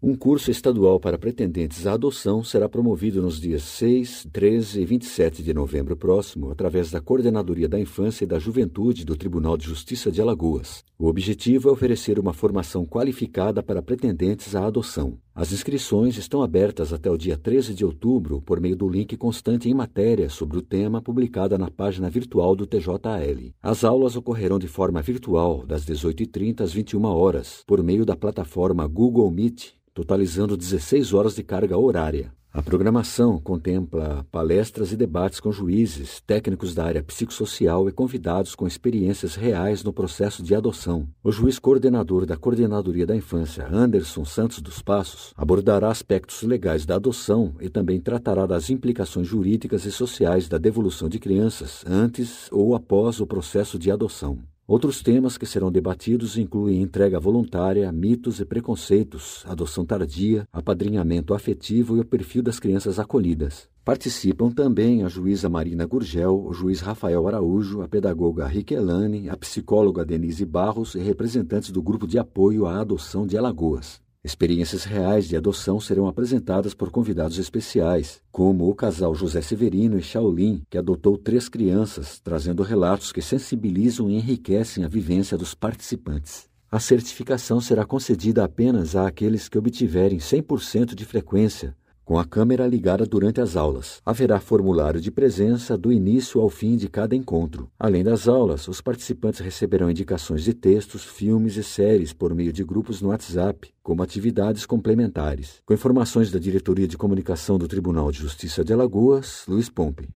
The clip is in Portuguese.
Um curso estadual para pretendentes à adoção será promovido nos dias 6, 13 e 27 de novembro próximo, através da Coordenadoria da Infância e da Juventude do Tribunal de Justiça de Alagoas. O objetivo é oferecer uma formação qualificada para pretendentes à adoção. As inscrições estão abertas até o dia 13 de outubro por meio do link constante em matéria sobre o tema publicada na página virtual do TJAL. As aulas ocorrerão de forma virtual, das 18h30 às 21h, por meio da plataforma Google Meet, totalizando 16 horas de carga horária. A programação contempla palestras e debates com juízes, técnicos da área psicossocial e convidados com experiências reais no processo de adoção. O juiz coordenador da Coordenadoria da Infância, Anderson Santos dos Passos, abordará aspectos legais da adoção e também tratará das implicações jurídicas e sociais da devolução de crianças antes ou após o processo de adoção. Outros temas que serão debatidos incluem entrega voluntária, mitos e preconceitos, adoção tardia, apadrinhamento afetivo e o perfil das crianças acolhidas. Participam também a juíza Marina Gurgel, o juiz Rafael Araújo, a pedagoga Riquelane, a psicóloga Denise Barros e representantes do Grupo de Apoio à Adoção de Alagoas. Experiências reais de adoção serão apresentadas por convidados especiais, como o casal José Severino e Shaolin, que adotou 3 crianças, trazendo relatos que sensibilizam e enriquecem a vivência dos participantes. A certificação será concedida apenas àqueles que obtiverem 100% de frequência, com a câmera ligada durante as aulas. Haverá formulário de presença do início ao fim de cada encontro. Além das aulas, os participantes receberão indicações de textos, filmes e séries por meio de grupos no WhatsApp, como atividades complementares. Com informações da Diretoria de Comunicação do Tribunal de Justiça de Alagoas, Luiz Pompe.